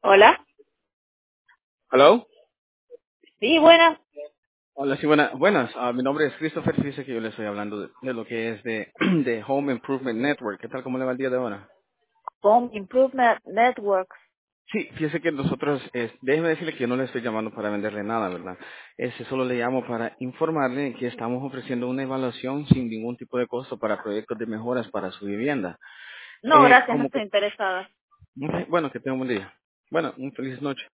Hola. Hello. Sí, buenas. Hola, sí, buenas. Mi nombre es Christopher. Dice que yo le estoy hablando de lo que es de, de Home Improvement Network. ¿Qué tal? ¿Cómo le va el día de ahora? Home Improvement Networks. Sí, fíjese que nosotros, déjeme decirle que yo no le estoy llamando para venderle nada, ¿verdad? Solo le llamo para informarle que estamos ofreciendo una evaluación sin ningún tipo de costo para proyectos de mejoras para su vivienda. No, gracias, no Como que, estoy interesada. bueno, que tenga un buen día. Bueno, un feliz noche.